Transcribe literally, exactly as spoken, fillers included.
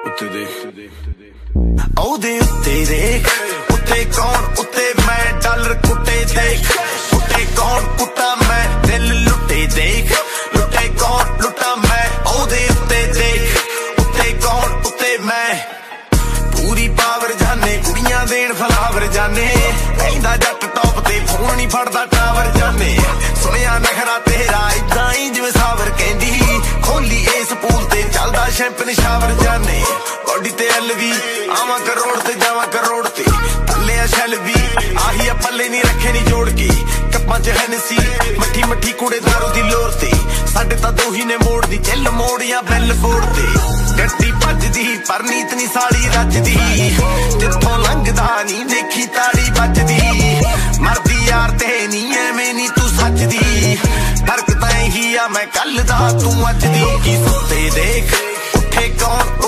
उत्ते देख ओदे उत्ते देख उत्ते कौन उत्ते मैं डॉलर कुटे देख कुटे कौन कुटा मैं दिल लुटे देख लुटे कौन लुटा मैं ओदे उत्ते देख उत्ते कौन उत्ते मैं पूरी पावर जाने कुड़ियां देन फलावर जाने कहंदा जट टॉप ते फोन नहीं फड़दा टावर जाने सुनिया नखरा तेरा इदां ही जिवें सावर कहंदी खोली इस पूल ते चलदा शैंपन शावर जाने बॉडी ते एलवी आवा करोड़ ते जावा करोड़ ते थल्ले आ शैल भी आही आ पल्ले नहीं रखे नहीं जोड़ के कप्पां च हैनसी मट्ठी मट्ठी कुड़े दारू दी लोर ते साडे तां दो ही ने मोड़ दी चिल मोड़ या बैल फोड़ ते गड्डी भजदी पर नीत नी साली रजदी जिथों लंघदा नी देखी ताड़ी बजदी मरदी यार ते नी एवें नी तू सजदी फर्क तां ही आ मैं कल दा तू अज दी की सुते देख उठे कौन